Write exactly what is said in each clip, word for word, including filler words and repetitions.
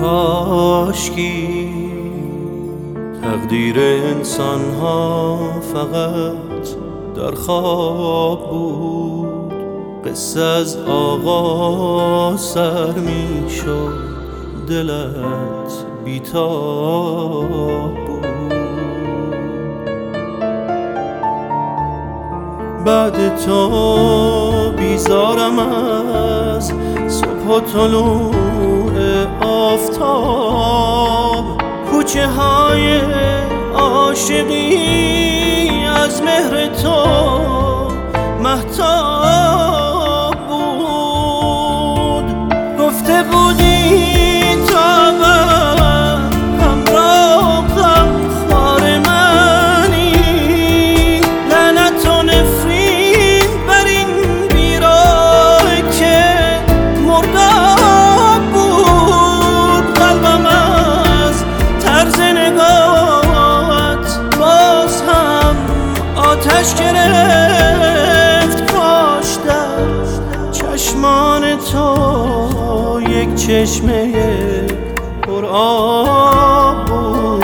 کاشکی تقدیر انسان ها فقط در خواب بود، قصه از آغاز سر می شد، دلت بیتاب بود. بعد تو بیزارم از صبح و طلوع آفتاب، کوچه های عاشقی از مهر تو مهتاب بود. گفته بودی تا من همراه غمخوار منی، لعنت و نفرین بر این بیراه که مرداب بود. قلبم از طرز نگاهت باز هم آتش گرفت، کاش در چشمان تو یک چشمه پر آب بود.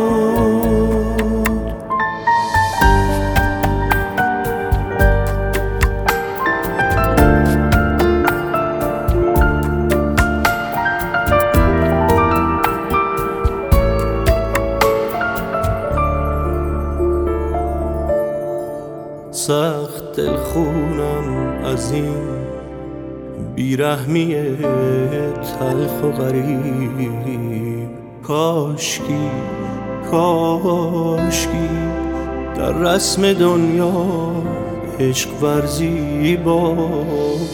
سخت دلخونم از این بیرحمی تلخ و غریب، کاشکی کاشکی در رسم دنیا عشق ورزی بود.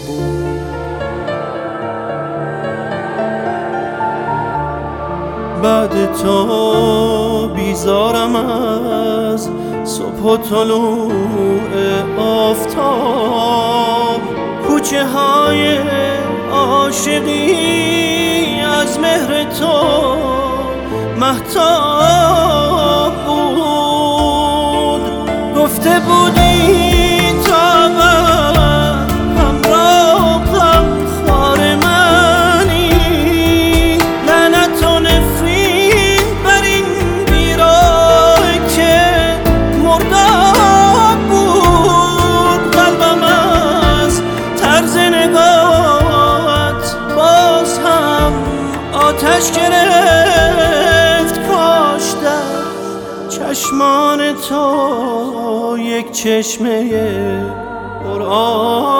بعد تو بیزارم از صبح و طلوع آفتاب، کوچه های عاشقی از مهر تو مهتاب بود. گفته بودی تا من همراه غمخوار منی، لعنت و نفرین بر این بیراه که مرداب بود. قلبم از طرز نگاهت باز هم آتش گرفت، کاش در چشمان تو یک چشمه پر آب